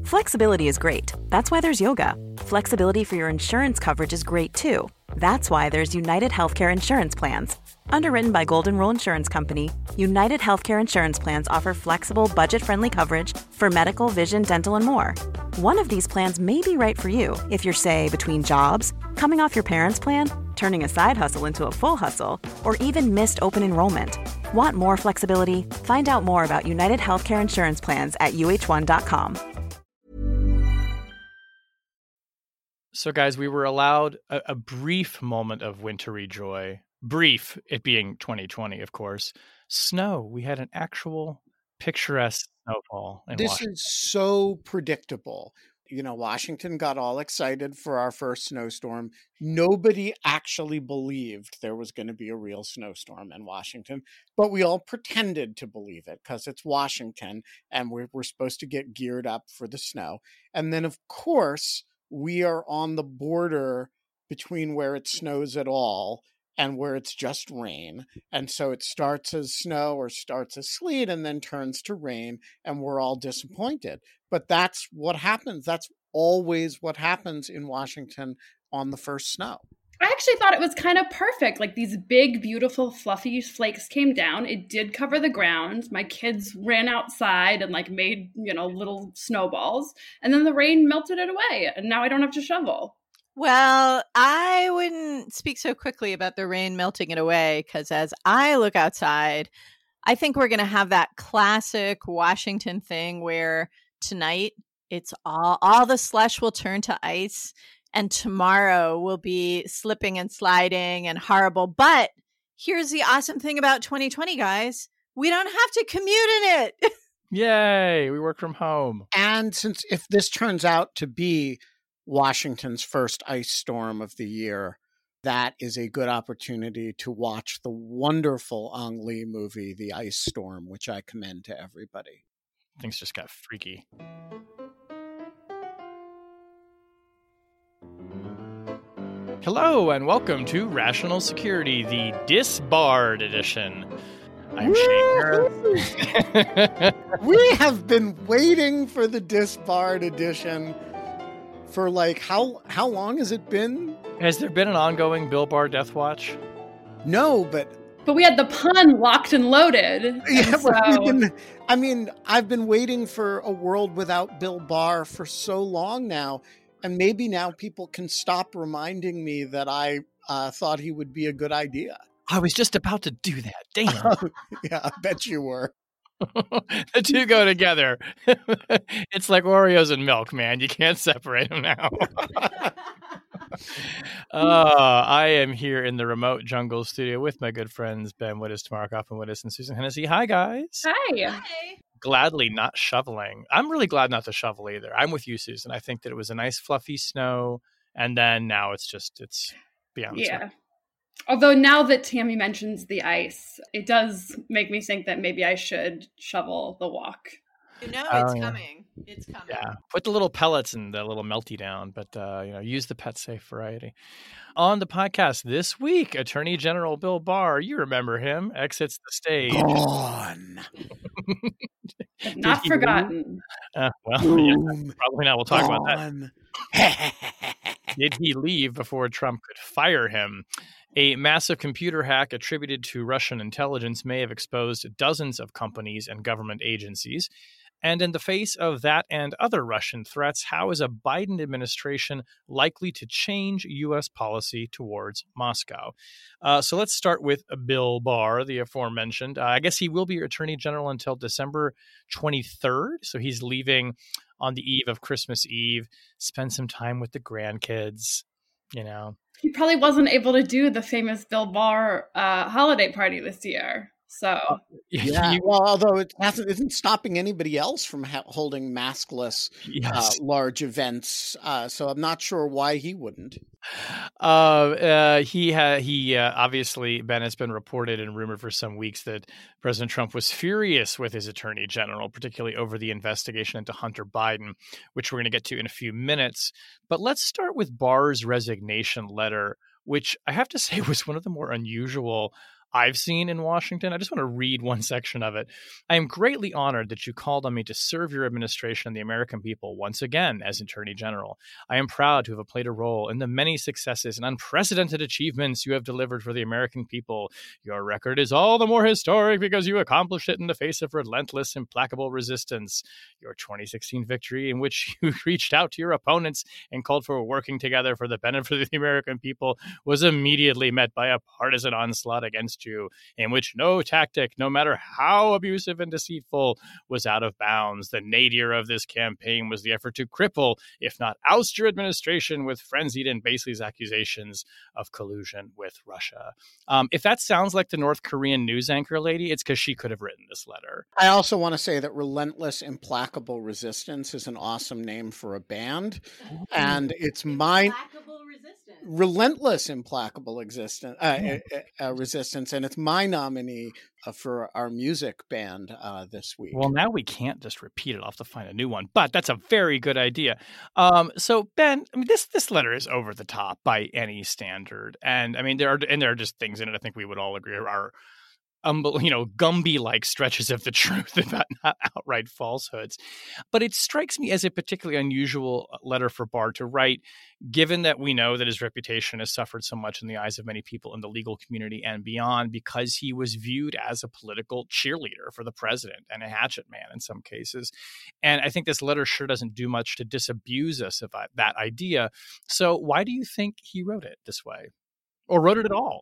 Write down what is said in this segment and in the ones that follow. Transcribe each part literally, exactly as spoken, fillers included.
Flexibility is great. That's why there's yoga. Flexibility for your insurance coverage is great too. That's why there's United Healthcare Insurance Plans. Underwritten by Golden Rule Insurance Company, United Healthcare Insurance Plans offer flexible, budget-friendly coverage for medical, vision, dental, and more. One of these plans may be right for you if you're, say, between jobs, coming off your parents' plan, turning a side hustle into a full hustle, or even missed open enrollment. Want more flexibility? Find out more about United Healthcare Insurance Plans at U H one dot com. So, guys, we were allowed a, a brief moment of wintry joy. Brief, it being twenty twenty, of course. Snow. We had an actual picturesque snowfall in This Washington. is so predictable. You know, Washington got all excited for our first snowstorm. Nobody actually believed there was going to be a real snowstorm in Washington, but we all pretended to believe it because it's Washington and we're, we're supposed to get geared up for the snow. And then, of course, we are on the border between where it snows at all and where it's just rain. And so it starts as snow or starts as sleet and then turns to rain, and we're all disappointed. But that's what happens. That's always what happens in Washington on the first snow. I actually thought it was kind of perfect. Like these big, beautiful, fluffy flakes came down. It did cover the ground. My kids ran outside and like made, you know, little snowballs. And then the rain melted it away. And now I don't have to shovel. Well, I wouldn't speak so quickly about the rain melting it away because as I look outside, I think we're going to have that classic Washington thing where tonight it's all, all the slush will turn to ice and tomorrow will be slipping and sliding and horrible. But here's the awesome thing about twenty twenty, guys. We don't have to commute in it. Yay, we work from home. And since if this turns out to be Washington's first ice storm of the year, that is a good opportunity to watch the wonderful Ang Lee movie, The Ice Storm, which I commend to everybody. Things just got freaky. Hello, and welcome to Rational Security, the Disbarred edition. I'm Shane. We have been waiting for the Disbarred edition for like, how how long has it been? Has there been an ongoing Bill Barr Death Watch? No, but... But we had the pun locked and loaded. Yeah, and but so... we've been, I mean, I've been waiting for a world without Bill Barr for so long now, and maybe now people can stop reminding me that I uh, thought he would be a good idea. I was just about to do that. Damn. Yeah, I bet you were. The two go together. It's like Oreos and milk, man. You can't separate them now. uh, I am here in the remote jungle studio with my good friends Ben Wittes, Tamara Kaufman Wittes, and Susan Hennessy. Hi, guys. Hi. Hi. Gladly not shoveling. I'm really glad not to shovel either. I'm with you, Susan. I think that it was a nice fluffy snow, and then now it's just, it's beyond Yeah. snow. Although now that Tammy mentions the ice, it does make me think that maybe I should shovel the walk. You know Oh, it's yeah. coming. It's coming. Yeah, put the little pellets and the little melty down, but uh, you know, use the pet safe variety. On the podcast this week, Attorney General Bill Barr, you remember him, exits the stage. Gone. Not he forgotten. Uh, well, yeah, Boom. probably not. We'll talk about that. that. Did he leave before Trump could fire him? A massive computer hack attributed to Russian intelligence may have exposed dozens of companies and government agencies. And in the face of that and other Russian threats, how is a Biden administration likely to change U S policy towards Moscow? Uh, so let's start with Bill Barr, the aforementioned. Uh, I guess he will be Attorney General until December twenty-third. So he's leaving on the eve of Christmas Eve, spend some time with the grandkids, you know. He probably wasn't able to do the famous Bill Barr uh, holiday party this year. So, Yeah, You- well, although it hasn't, isn't stopping anybody else from ha- holding maskless uh, yes. large events, uh, so I'm not sure why he wouldn't. Uh, uh, he ha- he uh, obviously, Ben, has been reported and rumored for some weeks that President Trump was furious with his attorney general, particularly over the investigation into Hunter Biden, which we're going to get to in a few minutes. But let's start with Barr's resignation letter, which I have to say was one of the more unusual I've seen in Washington. I just want to read one section of it. I am greatly honored that you called on me to serve your administration and the American people once again as Attorney General. I am proud to have played a role in the many successes and unprecedented achievements you have delivered for the American people. Your record is all the more historic because you accomplished it in the face of relentless, implacable resistance. Your twenty sixteen victory, in which you reached out to your opponents and called for working together for the benefit of the American people, was immediately met by a partisan onslaught against you, in which no tactic, no matter how abusive and deceitful, was out of bounds. The nadir of this campaign was the effort to cripple, if not oust, your administration with frenzied and baseless accusations of collusion with Russia. Um, if that sounds like the North Korean news anchor lady, it's because she could have written this letter. I also want to say that Relentless Implacable Resistance is an awesome name for a band. Ooh. And it's my... Implacable Resistance. Relentless Implacable existence, uh, uh, uh, Resistance, and it's my nominee uh, for our music band uh, this week. Well, now we can't just repeat it. I'll have to find a new one, but that's a very good idea. Um, so, Ben, I mean, this this letter is over the top by any standard, and I mean, there are and there are just things in it I think we would all agree are. Um, you know, Gumby-like stretches of the truth about not outright falsehoods. But it strikes me as a particularly unusual letter for Barr to write, given that we know that his reputation has suffered so much in the eyes of many people in the legal community and beyond, because he was viewed as a political cheerleader for the president and a hatchet man in some cases. And I think this letter sure doesn't do much to disabuse us of that idea. So why do you think he wrote it this way? Or wrote it at all?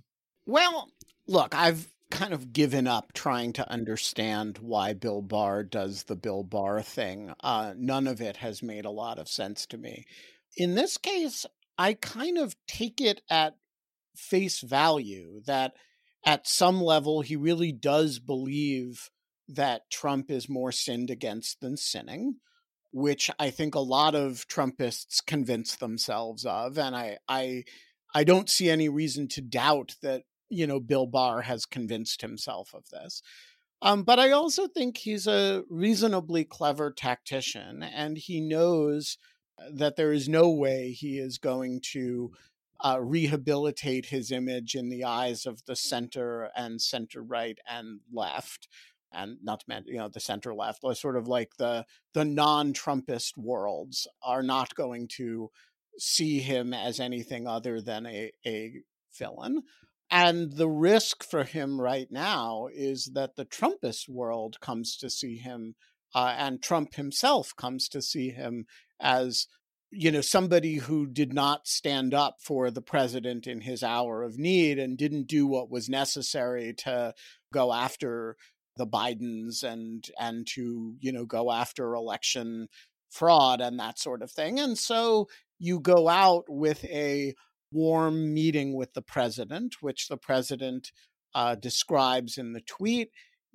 Well, look, I've kind of given up trying to understand why Bill Barr does the Bill Barr thing. Uh, none of it has made a lot of sense to me. In this case, I kind of take it at face value that at some level he really does believe that Trump is more sinned against than sinning, which I think a lot of Trumpists convince themselves of. And I, I, I don't see any reason to doubt that you know, Bill Barr has convinced himself of this. Um, but I also think he's a reasonably clever tactician, and he knows that there is no way he is going to uh, rehabilitate his image in the eyes of the center and center right and left. And not to mention, you know, the center left, sort of like the, the non-Trumpist worlds are not going to see him as anything other than a, a villain. And the risk for him right now is that the Trumpist world comes to see him, uh, and Trump himself comes to see him as, you know, somebody who did not stand up for the president in his hour of need and didn't do what was necessary to go after the Bidens and and to, you know, go after election fraud and that sort of thing. And so you go out with a warm meeting with the president, which the president uh, describes in the tweet.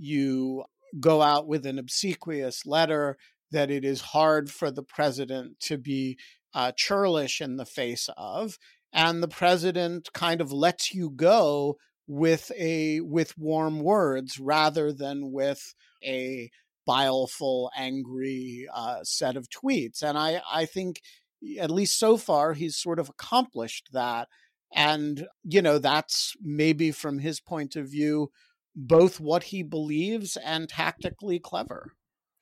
You go out with an obsequious letter that it is hard for the president to be uh, churlish in the face of. And the president kind of lets you go with a with warm words rather than with a bileful, angry uh, set of tweets. And I, I think at least so far, he's sort of accomplished that. And, you know, that's maybe from his point of view, both what he believes and tactically clever.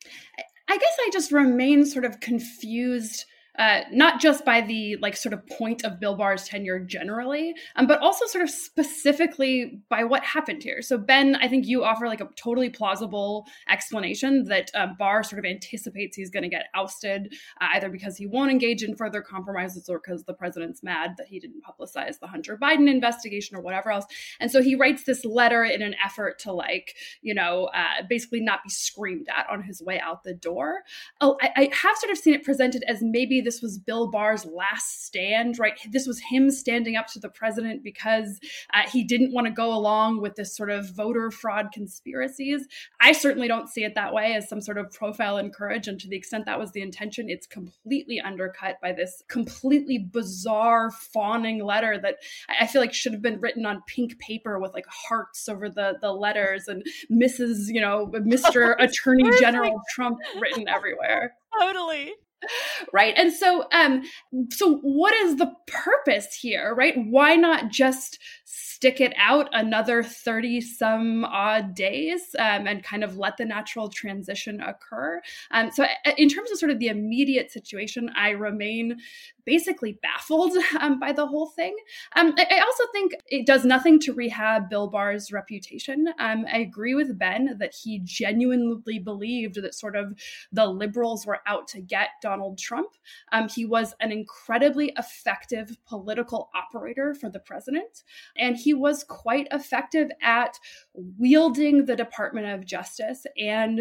I guess I just remain sort of confused, uh, not just by the like sort of point of Bill Barr's tenure generally, um, but also sort of specifically by what happened here. So Ben, I think you offer like a totally plausible explanation that uh, Barr sort of anticipates he's going to get ousted, uh, either because he won't engage in further compromises or because the president's mad that he didn't publicize the Hunter Biden investigation or whatever else. And so he writes this letter in an effort to like, you know, uh, basically not be screamed at on his way out the door. Oh, I, I have sort of seen it presented as maybe this was Bill Barr's last stand, right? This was him standing up to the president because uh, he didn't want to go along with this sort of voter fraud conspiracies. I certainly don't see it that way as some sort of profile in courage. And to the extent that was the intention, it's completely undercut by this completely bizarre fawning letter that I feel like should have been written on pink paper with like hearts over the, the letters and Missus, you know, Mister Attorney General Trump written everywhere. Totally. Right. And so, um, so what is the purpose here, right? Why not just stick it out another thirty some odd days um, and kind of let the natural transition occur. Um, so in terms of sort of the immediate situation, I remain basically baffled um, by the whole thing. Um, I, I also think it does nothing to rehab Bill Barr's reputation. Um, I agree with Ben that he genuinely believed that sort of the liberals were out to get Donald Trump. Um, he was an incredibly effective political operator for the president, and he was quite effective at wielding the Department of Justice and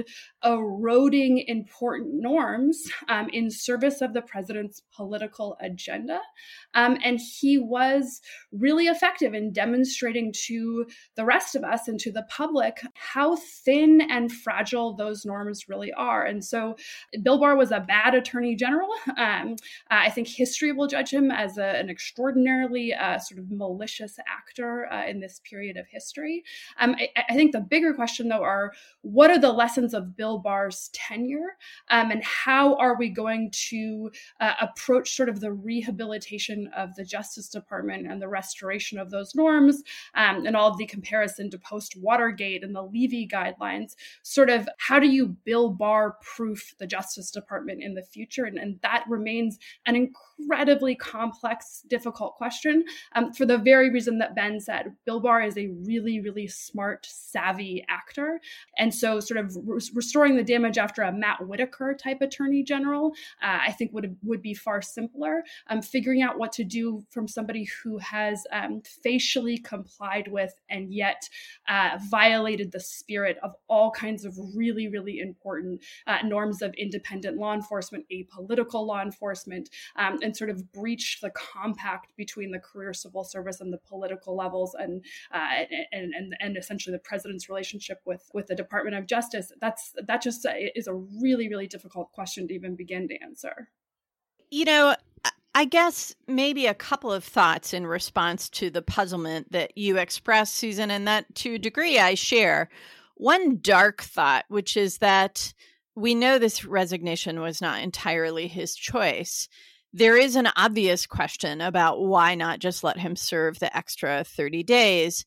eroding important norms um, in service of the president's political agenda. Um, and he was really effective in demonstrating to the rest of us and to the public how thin and fragile those norms really are. And so Bill Barr was a bad attorney general. Um, I think history will judge him as a, an extraordinarily uh, sort of malicious actor uh, in this period of history. Um, I, I think the bigger question, though, are what are the lessons of Bill Barr's tenure, um, and how are we going to uh, approach sort of the rehabilitation of the Justice Department and the restoration of those norms, um, and all of the comparison to post-Watergate and the Levy guidelines? Sort of how do you Bill Barr-proof the Justice Department in the future? And, and that remains an incredibly complex, difficult question um, for the very reason that Ben said. Bill Barr is a really, really smart, savvy actor. And so sort of re- restoring the damage after a Matt Whitaker type attorney general, uh, I think would would be far simpler. Um, figuring out what to do from somebody who has um, facially complied with and yet uh, violated the spirit of all kinds of really, really important uh, norms of independent law enforcement, apolitical law enforcement, um, and sort of breached the compact between the career civil service and the political levels, and uh, and, and and essentially the president's relationship with with the Department of Justice. That's that just is a really, really difficult question to even begin to answer. You know, I guess maybe a couple of thoughts in response to the puzzlement that you expressed, Susan, and that to a degree I share. One dark thought, which is that we know this resignation was not entirely his choice. There is an obvious question about why not just let him serve the extra thirty days.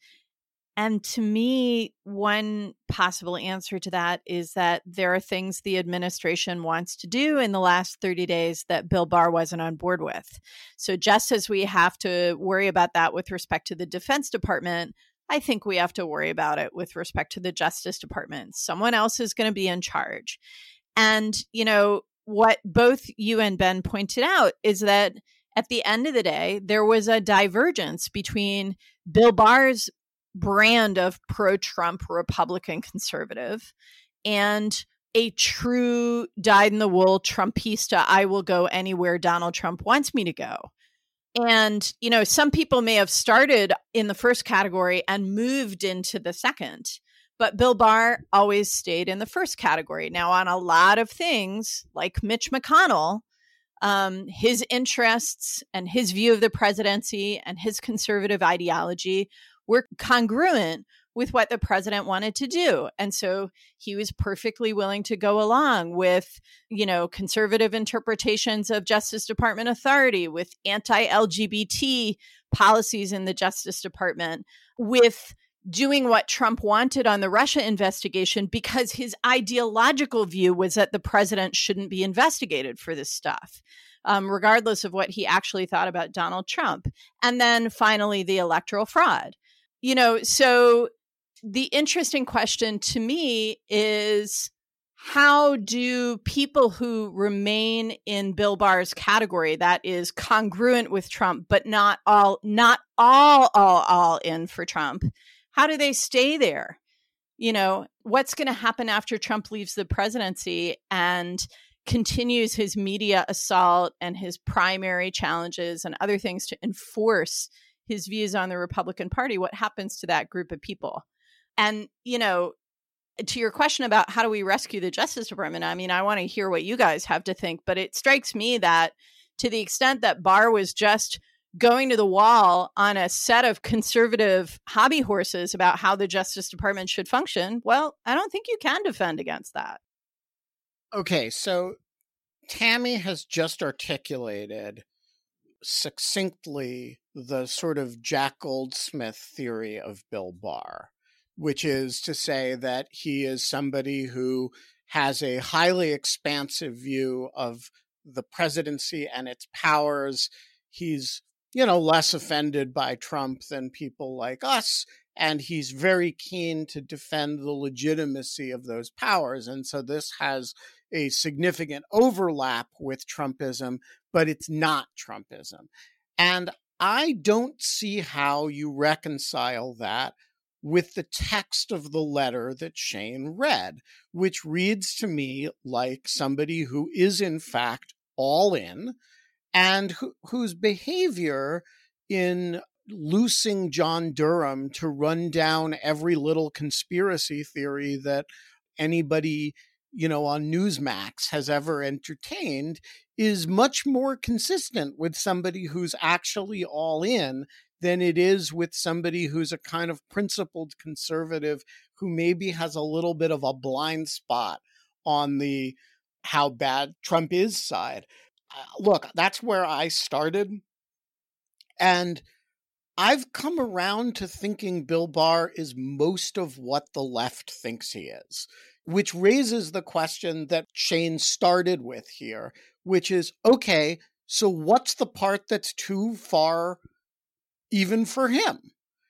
And to me, one possible answer to that is that there are things the administration wants to do in the last thirty days that Bill Barr wasn't on board with. So just as we have to worry about that with respect to the Defense Department, I think we have to worry about it with respect to the Justice Department. Someone else is going to be in charge. And, you know, what both you and Ben pointed out is that at the end of the day, there was a divergence between Bill Barr's brand of pro-Trump Republican conservative and a true dyed-in-the-wool Trumpista, I will go anywhere Donald Trump wants me to go. And, you know, some people may have started in the first category and moved into the second, but Bill Barr always stayed in the first category. Now, on a lot of things, like Mitch McConnell, um, his interests and his view of the presidency and his conservative ideology were congruent with what the president wanted to do. And so he was perfectly willing to go along with, you know, conservative interpretations of Justice Department authority, with anti-L G B T policies in the Justice Department, with doing what Trump wanted on the Russia investigation, because his ideological view was that the president shouldn't be investigated for this stuff, um, regardless of what he actually thought about Donald Trump. And then finally, the electoral fraud. You know, so the interesting question to me is, how do people who remain in Bill Barr's category, that is congruent with Trump, but not all, not all, all, all in for Trump, how do they stay there? You know, what's going to happen after Trump leaves the presidency and continues his media assault and his primary challenges and other things to enforce his views on the Republican Party? What happens to that group of people? And, you know, to your question about how do we rescue the Justice Department, I mean, I want to hear what you guys have to think, but it strikes me that to the extent that Barr was just going to the wall on a set of conservative hobby horses about how the Justice Department should function, well, I don't think you can defend against that. Okay, so Tammy has just articulated succinctly the sort of Jack Goldsmith theory of Bill Barr, which is to say that he is somebody who has a highly expansive view of the presidency and its powers. He's, you know, less offended by Trump than people like us, and he's very keen to defend the legitimacy of those powers. And so this has a significant overlap with Trumpism, but it's not Trumpism. And I don't see how you reconcile that with the text of the letter that Shane read, which reads to me like somebody who is in fact all in, and who, whose behavior in loosing John Durham to run down every little conspiracy theory that anybody, you know, on Newsmax has ever entertained is much more consistent with somebody who's actually all in than it is with somebody who's a kind of principled conservative who maybe has a little bit of a blind spot on the how bad Trump is side. Uh, look, that's where I started. And I've come around to thinking Bill Barr is most of what the left thinks he is, which raises the question that Shane started with here, which is, okay, so what's the part that's too far even for him?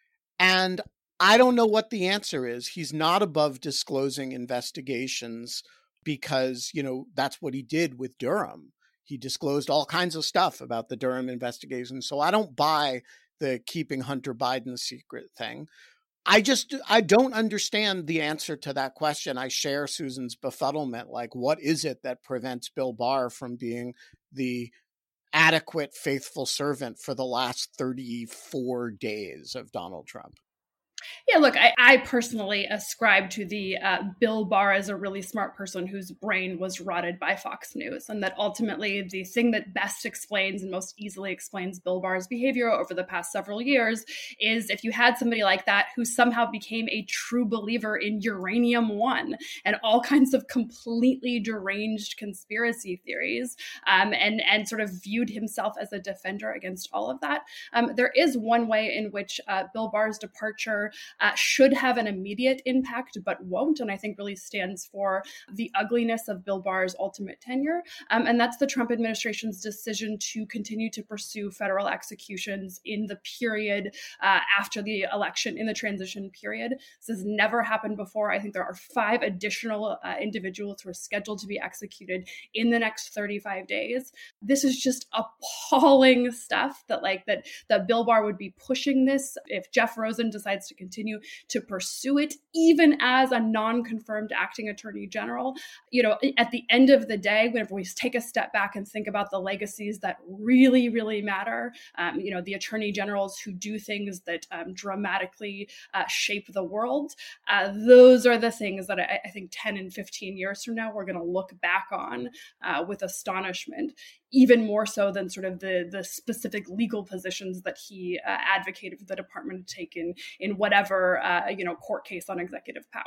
And I don't know what the answer is. He's not above disclosing investigations because, you know, that's what he did with Durham. He disclosed all kinds of stuff about the Durham investigation. So I don't buy the keeping Hunter Biden secret thing. I just, I don't understand the answer to that question. I share Susan's befuddlement. Like, what is it that prevents Bill Barr from being the adequate, faithful servant for the last thirty-four days of Donald Trump? Yeah, look, I, I personally ascribe to the uh, Bill Barr as a really smart person whose brain was rotted by Fox News, and that ultimately the thing that best explains and most easily explains Bill Barr's behavior over the past several years is if you had somebody like that who somehow became a true believer in Uranium One and all kinds of completely deranged conspiracy theories, um, and, and sort of viewed himself as a defender against all of that. Um, there is one way in which uh, Bill Barr's departure Uh, should have an immediate impact, but won't, and I think really stands for the ugliness of Bill Barr's ultimate tenure. Um, and that's the Trump administration's decision to continue to pursue federal executions in the period uh, after the election, in the transition period. This has never happened before. I think there are five additional uh, individuals who are scheduled to be executed in the next thirty-five days. This is just appalling stuff that like that, that Bill Barr would be pushing this if Jeff Rosen decides to continue to pursue it, even as a non-confirmed acting attorney general. You know, at the end of the day, whenever we take a step back and think about the legacies that really, really matter, um, you know, the attorney generals who do things that um, dramatically uh, shape the world, uh, those are the things that I, I think ten and fifteen years from now, we're going to look back on uh, with astonishment, even more so than sort of the, the specific legal positions that he uh, advocated for the department to take in, in whatever, uh, you know, court case on executive power.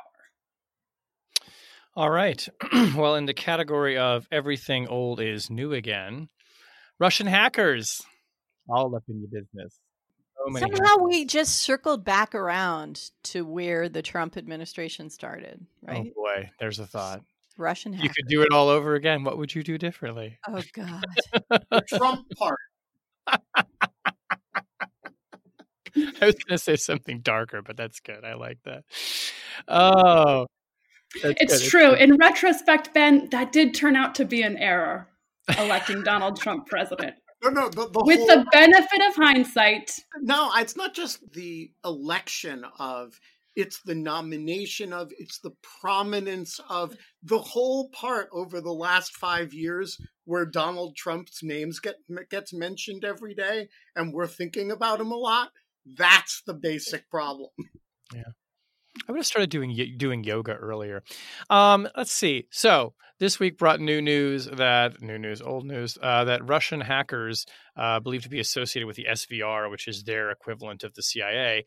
All right. Well, in the category of everything old is new again, Russian hackers all up in your business. So Somehow hackers. We just circled back around to where the Trump administration started, right? Oh boy, there's a thought. Russian hackers. You could do it all over again. What would you do differently? Oh, God. The Trump part. I was going to say something darker, but that's good. I like that. Oh, that's it's good. true. It's In retrospect, Ben, that did turn out to be an error, electing Donald Trump president. No, no, the, the With whole... the benefit of hindsight. No, it's not just the election of, it's the nomination of, it's the prominence of the whole part over the last five years where Donald Trump's names get gets mentioned every day and we're thinking about him a lot. That's the basic problem. Yeah. I would have started doing doing yoga earlier. Um, let's see. So this week brought new news that new news, old news uh, that Russian hackers uh, believed to be associated with the S V R, which is their equivalent of the C I A,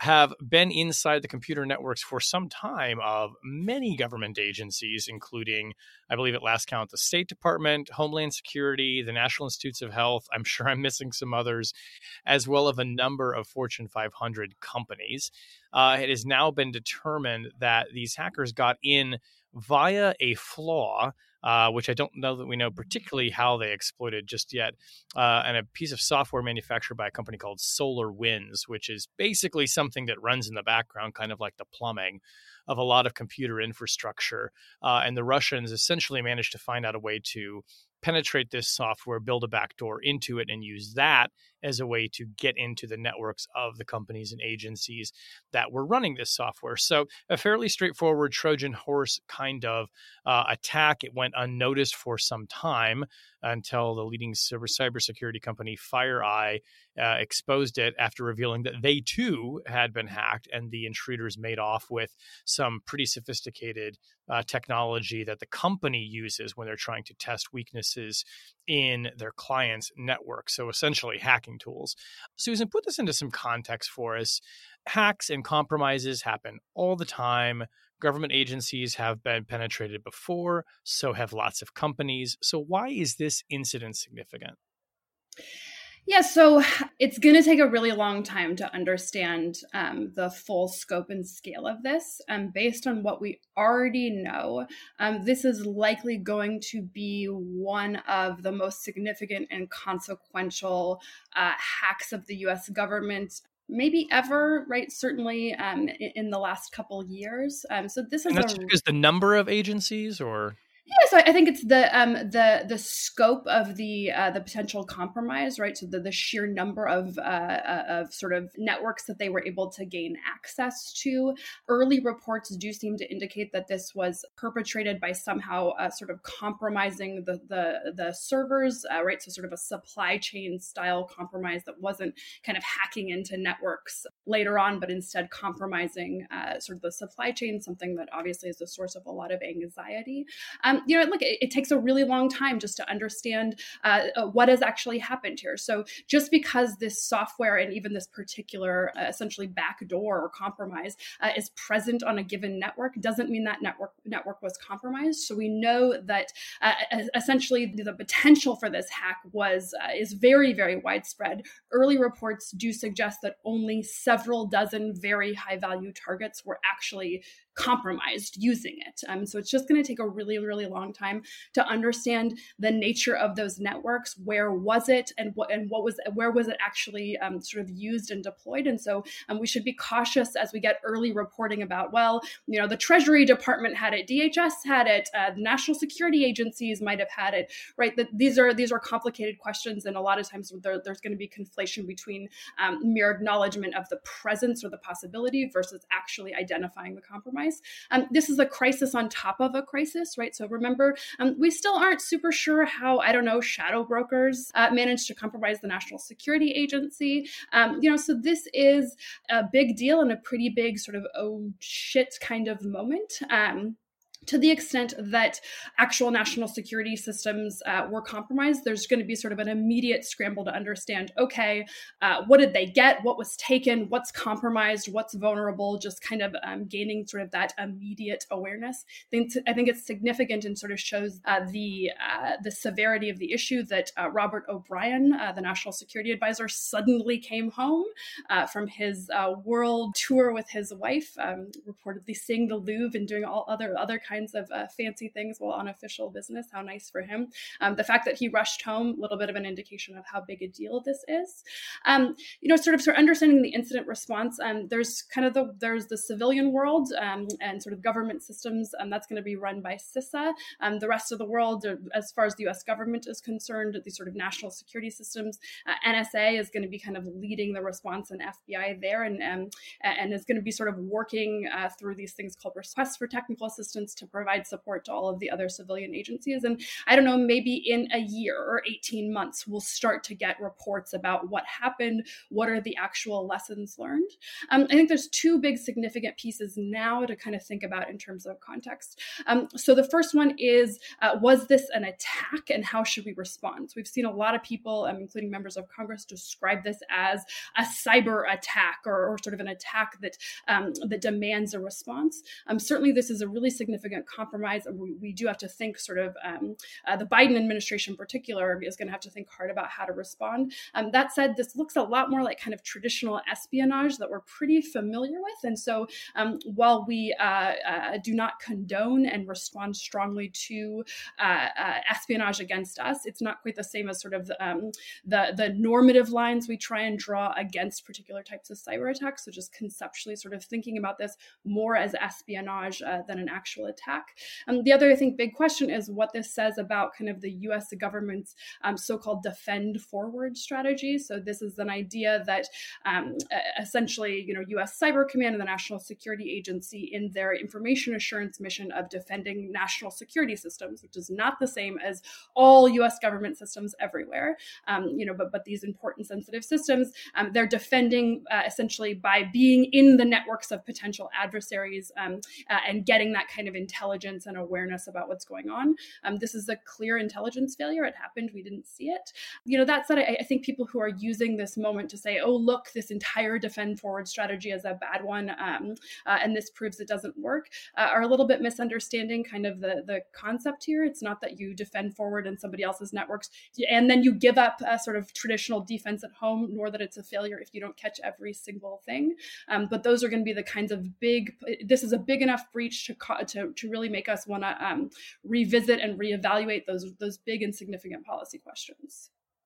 have been inside the computer networks for some time of many government agencies, including, I believe at last count, the State Department, Homeland Security, the National Institutes of Health. I'm sure I'm missing some others, as well as a number of Fortune five hundred companies. Uh, it has now been determined that these hackers got in via a flaw, uh, which I don't know that we know particularly how they exploited just yet, uh, and a piece of software manufactured by a company called SolarWinds, which is basically something that runs in the background, kind of like the plumbing of a lot of computer infrastructure. Uh, and the Russians essentially managed to find out a way to penetrate this software, build a backdoor into it, and use that as a way to get into the networks of the companies and agencies that were running this software. So a fairly straightforward Trojan horse kind of uh, attack. It went unnoticed for some time until the leading cyber cybersecurity company FireEye uh, exposed it after revealing that they too had been hacked, and the intruders made off with some pretty sophisticated uh, technology that the company uses when they're trying to test weaknesses in their clients' network. So essentially hacking tools. Susan, put this into some context for us. Hacks and compromises happen all the time. Government agencies have been penetrated before, so have lots of companies. So why is this incident significant? Yeah, so it's going to take a really long time to understand um, the full scope and scale of this. Um, based on what we already know, um, this is likely going to be one of the most significant and consequential uh, hacks of the U S government maybe ever, right? Certainly um, in, in the last couple years. Um, so this is and that's a, because the number of agencies, or... Yeah, so I think it's the um, the the scope of the uh, the potential compromise, right? So the, the sheer number of uh, of sort of networks that they were able to gain access to. Early reports do seem to indicate that this was perpetrated by somehow uh, sort of compromising the the the servers, uh, right? So sort of a supply chain style compromise that wasn't kind of hacking into networks later on, but instead compromising uh, sort of the supply chain, something that obviously is the source of a lot of anxiety. Um, you know, look, it, it takes a really long time just to understand uh, uh, what has actually happened here. So just because this software and even this particular uh, essentially backdoor or compromise uh, is present on a given network doesn't mean that network network was compromised. So we know that uh, essentially the potential for this hack was uh, is very, very widespread. Early reports do suggest that only several dozen very high value targets were actually compromised using it. Um, so it's just going to take a really, really long time to understand the nature of those networks. Where was it, and what and what was where was it actually um, sort of used and deployed? And so um, we should be cautious as we get early reporting about, well, you know, the Treasury Department had it, D H S had it, uh, the national security agencies might have had it, right? That these are these are complicated questions, and a lot of times there, there's going to be conflation between um, mere acknowledgement of the presence or the possibility versus actually identifying the compromise. Um, this is a crisis on top of a crisis, right? So remember, um, we still aren't super sure how, I don't know, shadow brokers uh, managed to compromise the National Security Agency. Um, you know, so this is a big deal and a pretty big sort of, oh shit kind of moment. Um, To the extent that actual national security systems uh, were compromised, there's going to be sort of an immediate scramble to understand, okay, uh, what did they get? What was taken? What's compromised? What's vulnerable? Just kind of um, gaining sort of that immediate awareness. I think, I think it's significant and sort of shows uh, the uh, the severity of the issue that uh, Robert O'Brien, uh, the National Security Advisor, suddenly came home uh, from his uh, world tour with his wife, um, reportedly seeing the Louvre and doing all other other kinds kinds of uh, fancy things while on official business. How nice for him. Um, the fact that he rushed home, a little bit of an indication of how big a deal this is. Um, you know, sort of sort of understanding the incident response. Um, there's kind of the there's the civilian world um, and sort of government systems, and that's going to be run by CISA. Um, the rest of the world, as far as the U S government is concerned, these sort of national security systems, uh, N S A is going to be kind of leading the response, and F B I there, and um, and is going to be sort of working uh, through these things called requests for technical assistance to provide support to all of the other civilian agencies. And I don't know, maybe in a year or eighteen months, we'll start to get reports about what happened, what are the actual lessons learned. Um, I think there's two big significant pieces now to kind of think about in terms of context. Um, so the first one is, uh, was this an attack and how should we respond? So we've seen a lot of people, um, including members of Congress, describe this as a cyber attack or, or sort of an attack that um, that demands a response. Um, certainly, this is a really significant compromise, and we, we do have to think sort of um, uh, the Biden administration in particular is going to have to think hard about how to respond. Um, that said, this looks a lot more like kind of traditional espionage that we're pretty familiar with, and so um, while we uh, uh, do not condone and respond strongly to uh, uh, espionage against us, it's not quite the same as sort of um, the the normative lines we try and draw against particular types of cyber attacks. So just conceptually sort of thinking about this more as espionage uh, than an actual attack. Um, the other, I think, big question is what this says about kind of the U S government's um, so-called defend forward strategy. So this is an idea that um, essentially, you know, U S Cyber Command and the National Security Agency in their information assurance mission of defending national security systems, which is not the same as all U S government systems everywhere, um, you know, but, but these important sensitive systems, um, they're defending uh, essentially by being in the networks of potential adversaries um, uh, and getting that kind of intelligence and awareness about what's going on. Um, this is a clear intelligence failure. It happened. We didn't see it. You know, that said, I, I think people who are using this moment to say, oh, look, this entire defend forward strategy is a bad one, um, uh, and this proves it doesn't work, uh, are a little bit misunderstanding kind of the, the concept here. It's not that you defend forward in somebody else's networks and then you give up a sort of traditional defense at home, nor that it's a failure if you don't catch every single thing. Um, but those are going to be the kinds of big, this is a big enough breach to to, to really make us want to um, revisit and reevaluate those those big and significant policy questions.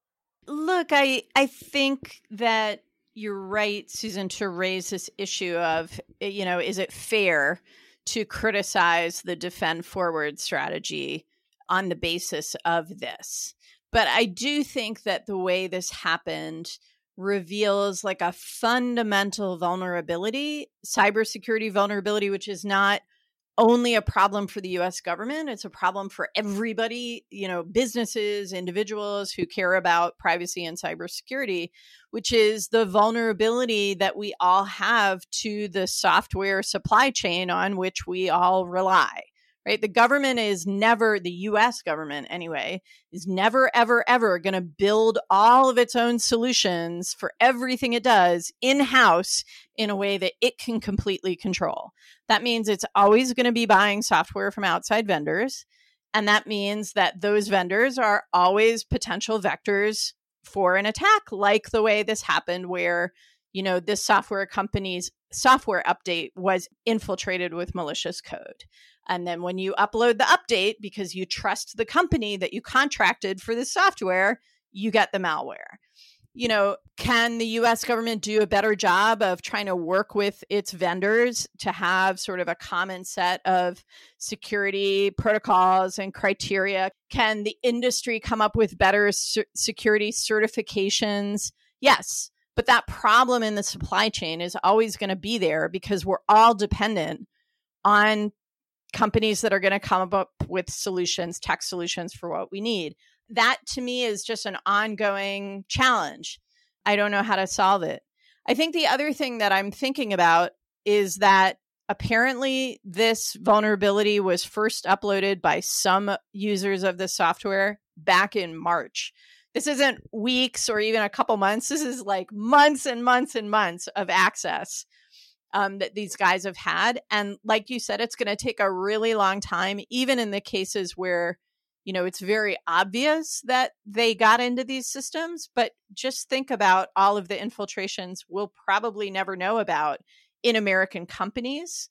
Look, I I think that you're right, Susan, to raise this issue of, you know, is it fair to criticize the defend forward strategy on the basis of this? But I do think that the way this happened reveals like a fundamental vulnerability, cybersecurity vulnerability, which is not only a problem for the U S government. It's a problem for everybody, you know, businesses, individuals who care about privacy and cybersecurity, which is the vulnerability that we all have to the software supply chain on which we all rely. Right? The government is never, the U S government anyway, is never, ever, ever going to build all of its own solutions for everything it does in-house in a way that it can completely control. That means it's always going to be buying software from outside vendors. And that means that those vendors are always potential vectors for an attack, like the way this happened where, you know, this software company's software update was infiltrated with malicious code. And then when you upload the update, because you trust the company that you contracted for the software, you get the malware. You know, can the U S government do a better job of trying to work with its vendors to have sort of a common set of security protocols and criteria? Can the industry come up with better c- security certifications? Yes. But that problem in the supply chain is always going to be there because we're all dependent on companies that are going to come up with solutions, tech solutions for what we need. That to me is just an ongoing challenge. I don't know how to solve it. I think the other thing that I'm thinking about is that apparently this vulnerability was first uploaded by some users of the software back in March. This isn't weeks or even a couple months. This is like months and months and months of access Um, that these guys have had. And like you said, it's going to take a really long time, even in the cases where, you know, it's very obvious that they got into these systems. But just think about all of the infiltrations we'll probably never know about in American companies,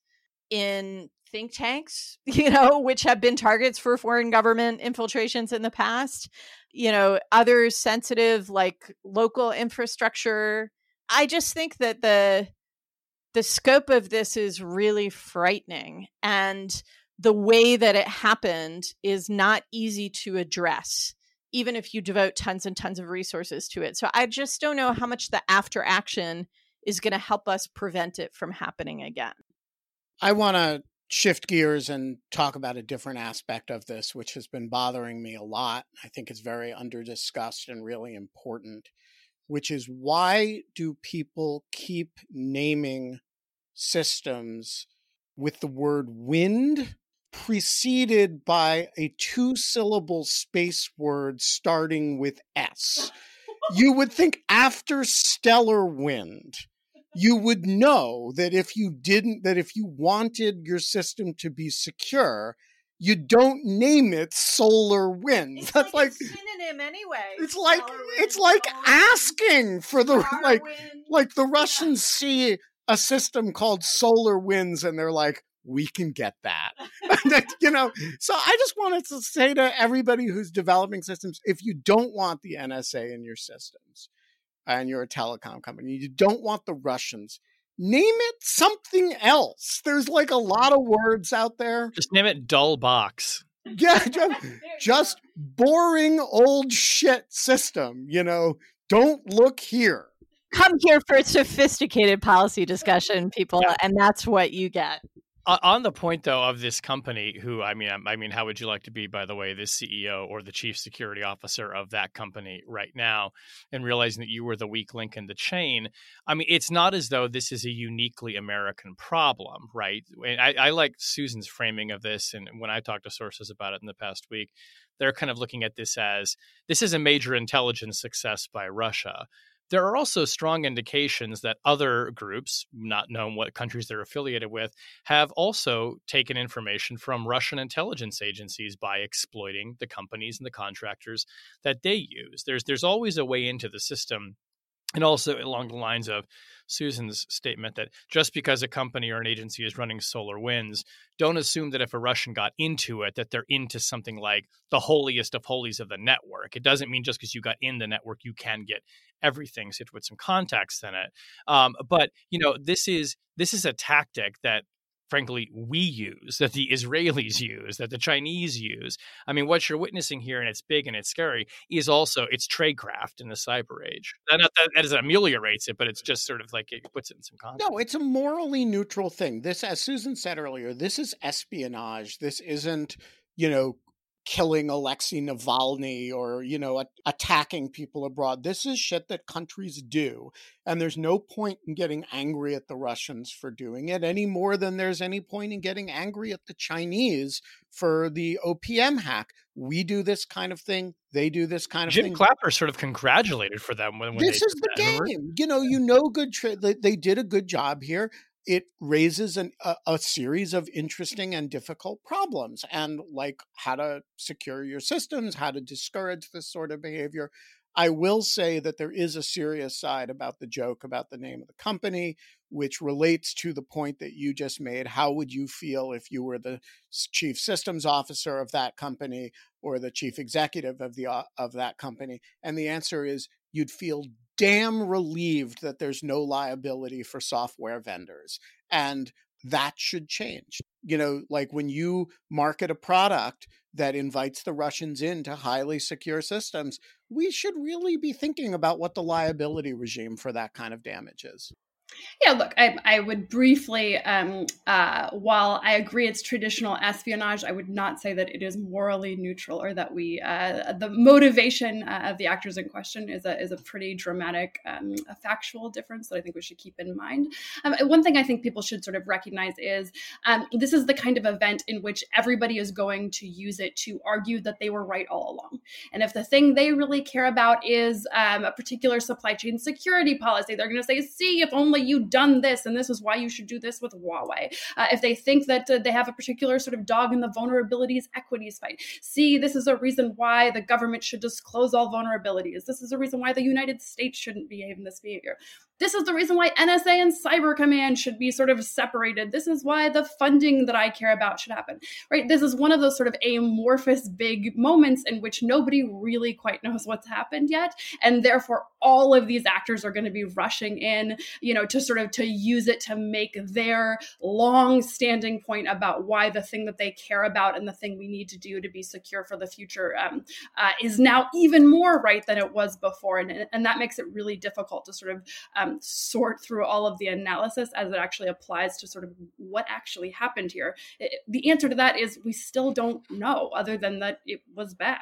in think tanks, you know, which have been targets for foreign government infiltrations in the past, you know, other sensitive like local infrastructure. I just think that the The scope of this is really frightening, and the way that it happened is not easy to address, even if you devote tons and tons of resources to it. So I just don't know how much the after action is going to help us prevent it from happening again. I want to shift gears and talk about a different aspect of this, which has been bothering me a lot. I think it's very under-discussed and really important, which is, why do people keep naming systems with the word wind preceded by a two-syllable space word starting with S? You would think after stellar wind, you would know that if you didn't, that if you wanted your system to be secure, you don't name it solar winds. It's That's like, like a synonym anyway. it's like Solar wind, it's like solar asking for the star like wind. like the Russians see a system called solar winds and they're like, we can get that. You know, so I just wanted to say to everybody who's developing systems, if you don't want the N S A in your systems and you're a telecom company, you don't want the Russians, name it something else. There's like a lot of words out there. Just name it dull box. Yeah, just, just boring old shit system, you know, don't look here. Come here for a sophisticated policy discussion, people, and that's what you get. Uh, on the point, though, of this company, who I mean, I, I mean, how would you like to be, by the way, the C E O or the chief security officer of that company right now, and realizing that you were the weak link in the chain? I mean, it's not as though this is a uniquely American problem, right? And I, I like Susan's framing of this, and when I talked to sources about it in the past week, they're kind of looking at this as this is a major intelligence success by Russia. There are also strong indications that other groups, not known what countries they're affiliated with, have also taken information from Russian intelligence agencies by exploiting the companies and the contractors that they use. There's there's always a way into the system. And also along the lines of Susan's statement that just because a company or an agency is running solar winds, don't assume that if a Russian got into it, that they're into something like the holiest of holies of the network. It doesn't mean just because you got in the network, you can get everything. So with some context in it. Um, but, you know, this is this is a tactic that, frankly, we use, that the Israelis use, that the Chinese use. I mean, what you're witnessing here, and it's big and it's scary, is also, it's tradecraft in the cyber age. Not that, that it ameliorates it, but it's just sort of like it puts it in some context. No, it's a morally neutral thing. This, as Susan said earlier, this is espionage. This isn't, you know, killing Alexei Navalny or, you know, a- attacking people abroad. This is shit that countries do. And there's no point in getting angry at the Russians for doing it any more than there's any point in getting angry at the Chinese for the O P M hack. We do this kind of thing. They do this kind of Jim thing. Jim Clapper sort of congratulated for them when, when this they is the game. Remember? You know, you know, good. Tra- they, they did a good job here. It raises an, a, a series of interesting and difficult problems, and like how to secure your systems, how to discourage this sort of behavior. I will say that there is a serious side about the joke about the name of the company, which relates to the point that you just made. How would you feel if you were the chief systems officer of that company or the chief executive of the of that company? And the answer is you'd feel damn relieved that there's no liability for software vendors. And that should change. You know, like when you market a product that invites the Russians into highly secure systems, we should really be thinking about what the liability regime for that kind of damage is. Yeah, look, I, I would briefly, um, uh, while I agree it's traditional espionage, I would not say that it is morally neutral or that we, uh, the motivation uh, of the actors in question is a is a pretty dramatic, um, a factual difference that I think we should keep in mind. Um, one thing I think people should sort of recognize is um, this is the kind of event in which everybody is going to use it to argue that they were right all along. And if the thing they really care about is um, a particular supply chain security policy, they're going to say, see, if only you done this, and this is why you should do this with Huawei. Uh, if they think that uh, they have a particular sort of dog in the vulnerabilities equities fight, see, this is a reason why the government should disclose all vulnerabilities. This is a reason why the United States shouldn't behave in this behavior. This is the reason why N S A and Cyber Command should be sort of separated. This is why the funding that I care about should happen, right? This is one of those sort of amorphous big moments in which nobody really quite knows what's happened yet. And therefore, all of these actors are going to be rushing in, you know, to sort of to use it to make their long-standing point about why the thing that they care about and the thing we need to do to be secure for the future um, uh, is now even more right than it was before. And, and that makes it really difficult to sort of um, um, sort through all of the analysis as it actually applies to sort of what actually happened here. It, the answer to that is we still don't know, other than that it was bad.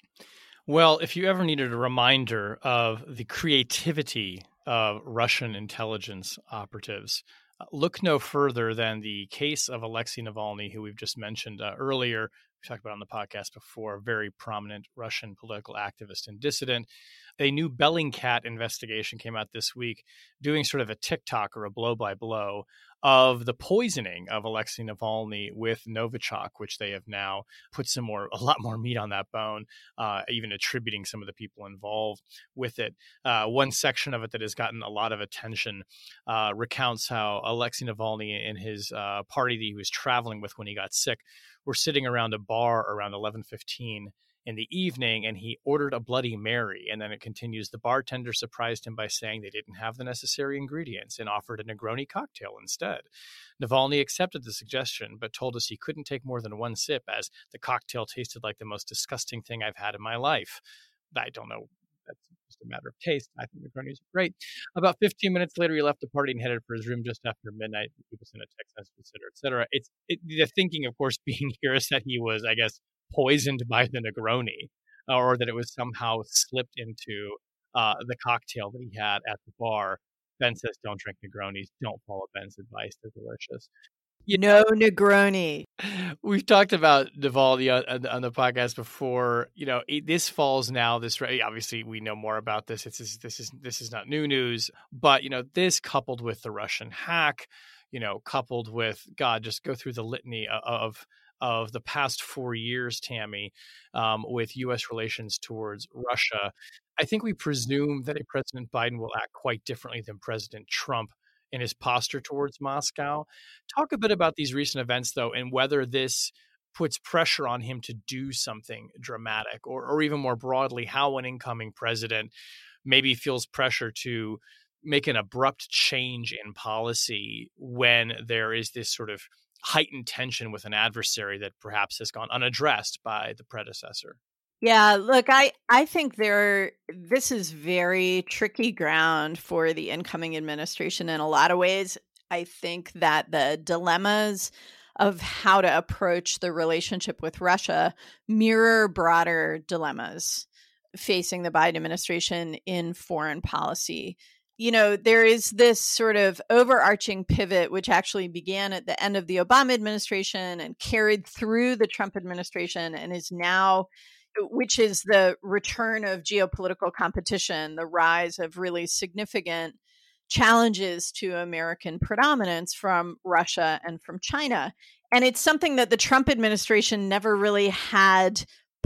Well, if you ever needed a reminder of the creativity of Russian intelligence operatives, uh, look no further than the case of Alexei Navalny, who we've just mentioned uh, earlier. We talked about on the podcast before, a very prominent Russian political activist and dissident. A new Bellingcat investigation came out this week, doing sort of a TikTok or a blow-by-blow of the poisoning of Alexei Navalny with Novichok, which they have now put some more, a lot more meat on that bone, uh, even attributing some of the people involved with it. Uh, one section of it that has gotten a lot of attention uh, recounts how Alexei Navalny and his uh, party that he was traveling with when he got sick were sitting around a bar around eleven fifteen in the evening, and he ordered a Bloody Mary. And then it continues, the bartender surprised him by saying they didn't have the necessary ingredients and offered a Negroni cocktail instead. Navalny accepted the suggestion, but told us he couldn't take more than one sip, as the cocktail tasted like the most disgusting thing I've had in my life. I don't know. That's just a matter of taste. I think Negronis are great. About fifteen minutes later, he left the party and headed for his room just after midnight. People sent a text message, et cetera, et cetera. It's, it, the thinking, of course, being here is that he was, I guess, poisoned by the Negroni, or that it was somehow slipped into uh, the cocktail that he had at the bar. Ben says, don't drink Negronis. Don't follow Ben's advice. They're delicious. You know, Negroni. We've talked about Navalny on, on the podcast before. You know, it, this falls now. This obviously we know more about this. It's this, this is this is not new news, but you know, this coupled with the Russian hack, you know, coupled with God, just go through the litany of of the past four years, Tammy, um, with U S relations towards Russia. I think we presume that a President Biden will act quite differently than President Trump in his posture towards Moscow. Talk a bit about these recent events, though, and whether this puts pressure on him to do something dramatic, or, or even more broadly, how an incoming president maybe feels pressure to make an abrupt change in policy when there is this sort of heightened tension with an adversary that perhaps has gone unaddressed by the predecessor. Yeah, look, I, I think there this is very tricky ground for the incoming administration in a lot of ways. I think that the dilemmas of how to approach the relationship with Russia mirror broader dilemmas facing the Biden administration in foreign policy. You know, there is this sort of overarching pivot, which actually began at the end of the Obama administration and carried through the Trump administration and is now, which is the return of geopolitical competition, the rise of really significant challenges to American predominance from Russia and from China. And it's something that the Trump administration never really had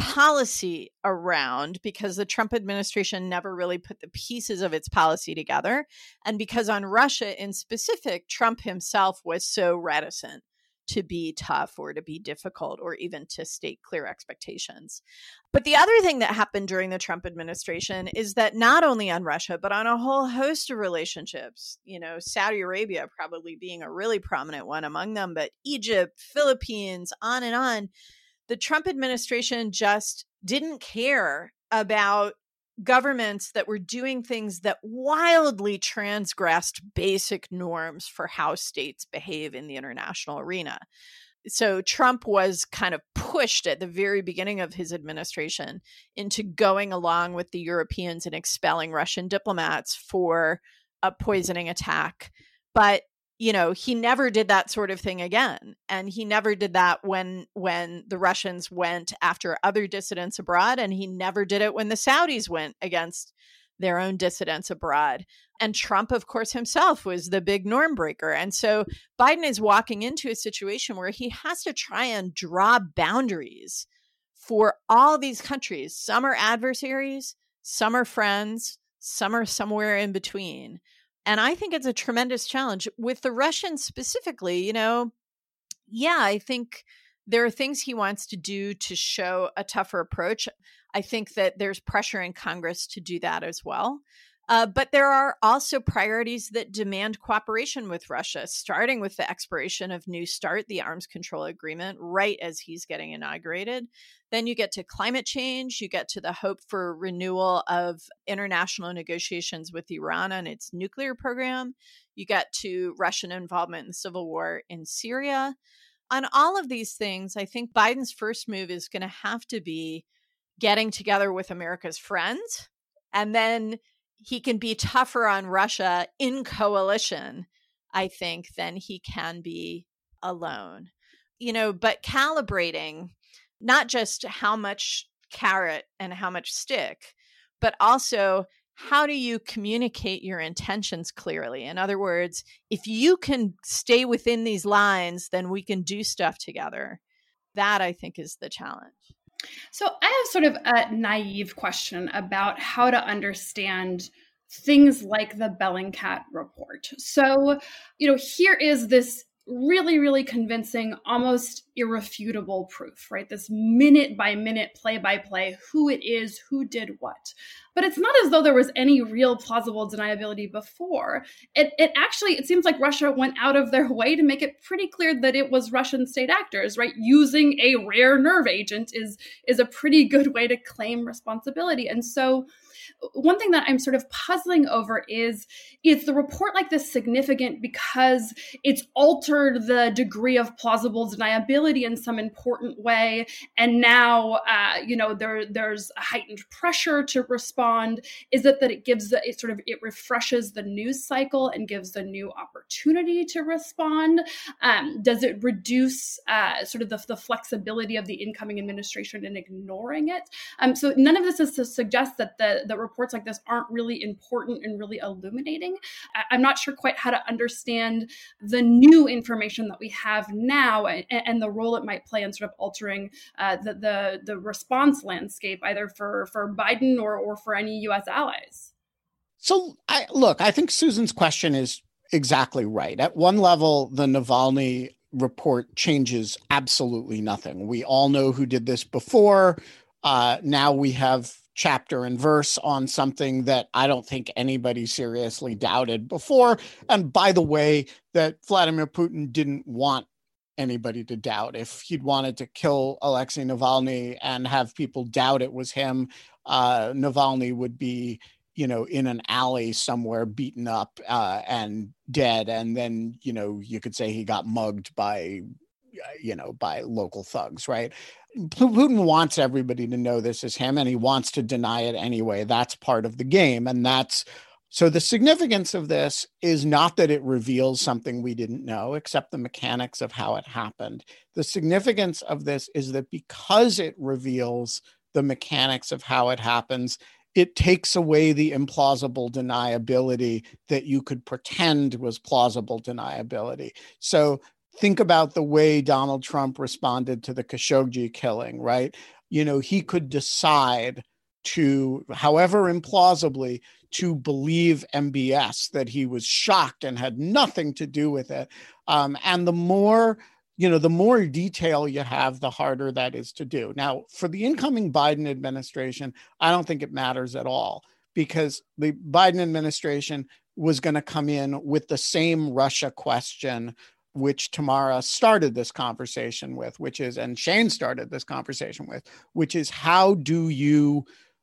policy around, because the Trump administration never really put the pieces of its policy together. And because on Russia in specific, Trump himself was so reticent to be tough or to be difficult or even to state clear expectations. But the other thing that happened during the Trump administration is that not only on Russia, but on a whole host of relationships, you know, Saudi Arabia probably being a really prominent one among them, but Egypt, Philippines, on and on, the Trump administration just didn't care about governments that were doing things that wildly transgressed basic norms for how states behave in the international arena. So Trump was kind of pushed at the very beginning of his administration into going along with the Europeans and expelling Russian diplomats for a poisoning attack. But you know, he never did that sort of thing again. And he never did that when when the Russians went after other dissidents abroad. And he never did it when the Saudis went against their own dissidents abroad. And Trump, of course, himself was the big norm breaker. And so Biden is walking into a situation where he has to try and draw boundaries for all these countries. Some are adversaries, some are friends, some are somewhere in between. And I think it's a tremendous challenge. With the Russians specifically, you know, yeah, I think there are things he wants to do to show a tougher approach. I think that there's pressure in Congress to do that as well. Uh, but there are also priorities that demand cooperation with Russia, starting with the expiration of New START, the arms control agreement, right as he's getting inaugurated. Then you get to climate change. You get to the hope for renewal of international negotiations with Iran on its nuclear program. You get to Russian involvement in the civil war in Syria. On all of these things, I think Biden's first move is going to have to be getting together with America's friends, and then he can be tougher on Russia in coalition, I think, than he can be alone. You know, but calibrating not just how much carrot and how much stick, but also how do you communicate your intentions clearly? In other words, if you can stay within these lines, then we can do stuff together. That, I think, is the challenge. So I have sort of a naive question about how to understand things like the Bellingcat report. So, you know, here is this really, really convincing, almost irrefutable proof, right? This minute by minute, play by play, who it is, who did what. But it's not as though there was any real plausible deniability before. It, it actually, it seems like Russia went out of their way to make it pretty clear that it was Russian state actors, right? Using a rare nerve agent is, is a pretty good way to claim responsibility. And so one thing that I'm sort of puzzling over is, is the report like this significant because it's altered the degree of plausible deniability in some important way, and now, uh, you know, there there's a heightened pressure to respond? Is it that it gives the, it sort of, it refreshes the news cycle and gives the new opportunity to respond? Um, does it reduce uh, sort of the, the flexibility of the incoming administration in ignoring it? Um, so none of this is to suggest that the, the reports like this aren't really important and really illuminating. I, I'm not sure quite how to understand the new information that we have now and, and the role it might play in sort of altering uh, the, the the response landscape, either for, for Biden or, or for any U S allies. So I, look, I think Susan's question is exactly right. At one level, the Navalny report changes absolutely nothing. We all know who did this before. Uh, now we have chapter and verse on something that I don't think anybody seriously doubted before. And by the way, that Vladimir Putin didn't want anybody to doubt. If he'd wanted to kill Alexei Navalny and have people doubt it was him, uh, Navalny would be, you know, in an alley somewhere, beaten up uh, and dead. And then, you know, you could say he got mugged by, you know, by local thugs, right? Putin wants everybody to know this is him, and he wants to deny it anyway. That's part of the game. And that's, so the significance of this is not that it reveals something we didn't know, except the mechanics of how it happened. The significance of this is that because it reveals the mechanics of how it happens, it takes away the implausible deniability that you could pretend was plausible deniability. So think about the way Donald Trump responded to the Khashoggi killing, right? You know, he could decide to, however implausibly, to believe M B S, that he was shocked and had nothing to do with it. Um, and the more, you know, the more detail you have, the harder that is to do. Now, for the incoming Biden administration, I don't think it matters at all, because the Biden administration was going to come in with the same Russia question which Tamara started this conversation with, which is, and Shane started this conversation with, which is, how do you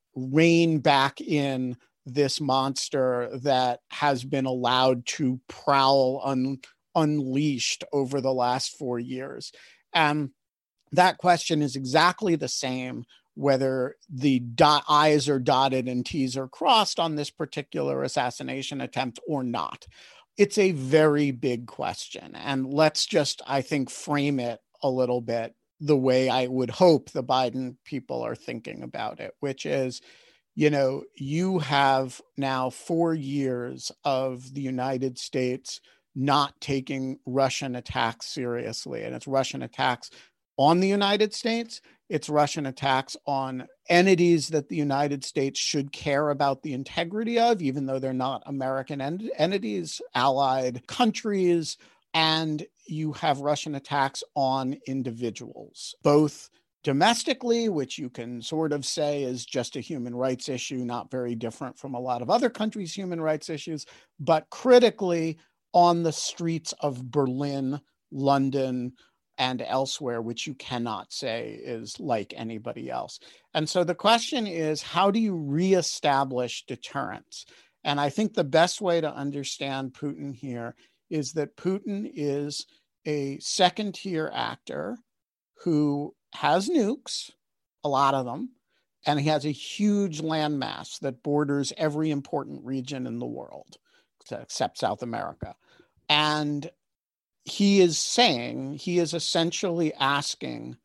rein back in this monster that has been allowed to prowl un, unleashed over the last four years? And that question is exactly the same whether the dot, I's are dotted and T's are crossed on this particular assassination attempt or not. It's a very big question. And let's just, I think, frame it a little bit the way I would hope the Biden people are thinking about it, which is, you know, you have now four years of the United States not taking Russian attacks seriously. And it's Russian attacks on the United States. It's Russian attacks on entities that the United States should care about the integrity of, even though they're not American ent- entities, allied countries. And you have Russian attacks on individuals, both domestically, which you can sort of say is just a human rights issue, not very different from a lot of other countries' human rights issues, but critically on the streets of Berlin, London, and elsewhere, which you cannot say is like anybody else. And so the question is, how do you reestablish deterrence? And I think the best way to understand Putin here is that Putin is a second-tier actor who has nukes, a lot of them, and he has a huge landmass that borders every important region in the world, except South America. And he is saying, he is essentially asking,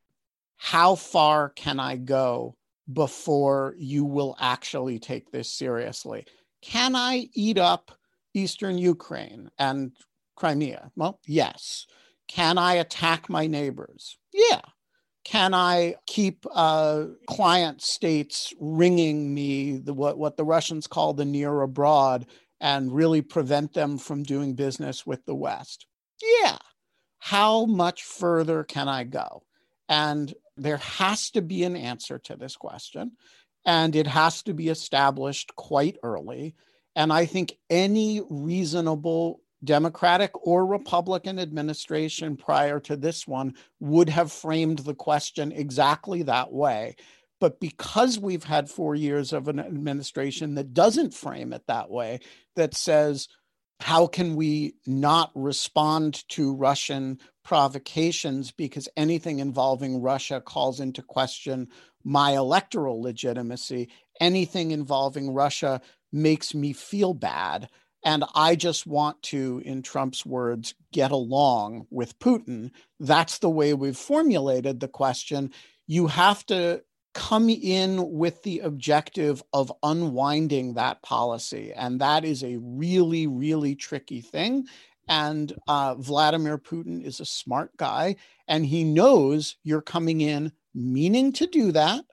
how far can I go before you will actually take this seriously? Can I eat up Eastern Ukraine and Crimea? Well, yes. Can I attack my neighbors? Yeah. Can I keep uh, client states ringing me, the, what, what the Russians call the near abroad, and really prevent them from doing business with the West? Yeah. How much further can I go? And there has to be an answer to this question, and it has to be established quite early. And I think any reasonable Democratic or Republican administration prior to this one would have framed the question exactly that way. But because we've had four years of an administration that doesn't frame it that way, that says, how can we not respond to Russian provocations because anything involving Russia calls into question my electoral legitimacy, anything involving Russia makes me feel bad, and I just want to, in Trump's words, get along with Putin. That's the way we've formulated the question. You have to come in with the objective of unwinding that policy. And that is a really, really tricky thing. And uh, Vladimir Putin is a smart guy, and he knows you're coming in meaning to do that.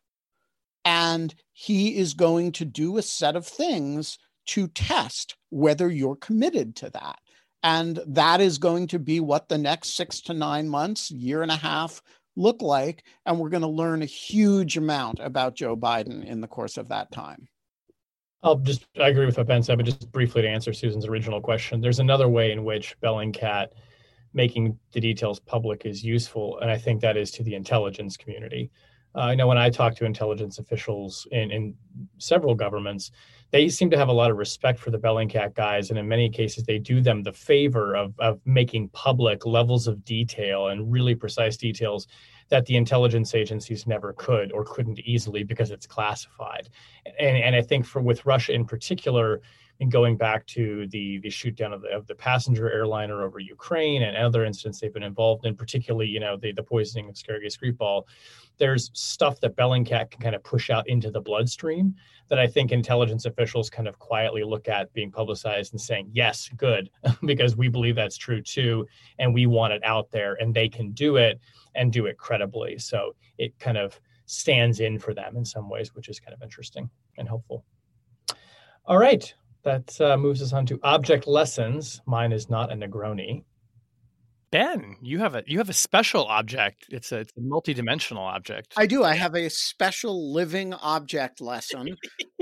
And he is going to do a set of things to test whether you're committed to that. And that is going to be what the next six to nine months, year and a half look like. And we're going to learn a huge amount about Joe Biden in the course of that time. I'll just, I agree with what Ben said, but just briefly to answer Susan's original question, there's another way in which Bellingcat making the details public is useful. And I think that is to the intelligence community. Uh, I know when I talk to intelligence officials in, in several governments, they seem to have a lot of respect for the Bellingcat guys. And in many cases, they do them the favor of, of making public levels of detail and really precise details that the intelligence agencies never could or couldn't easily because it's classified. And, and I think for with Russia in particular, and going back to the, the shoot down of the, of the passenger airliner over Ukraine and other incidents they've been involved in, particularly, you know, the, the poisoning of Sergei Skripal, there's stuff that Bellingcat can kind of push out into the bloodstream that I think intelligence officials kind of quietly look at being publicized and saying, yes, good, because we believe that's true too. And we want it out there, and they can do it and do it credibly. So it kind of stands in for them in some ways, which is kind of interesting and helpful. All right. That uh, moves us on to object lessons. Mine is not a Negroni. Ben, you have a you have a special object. It's a, it's a multidimensional object. I do. I have a special living object lesson.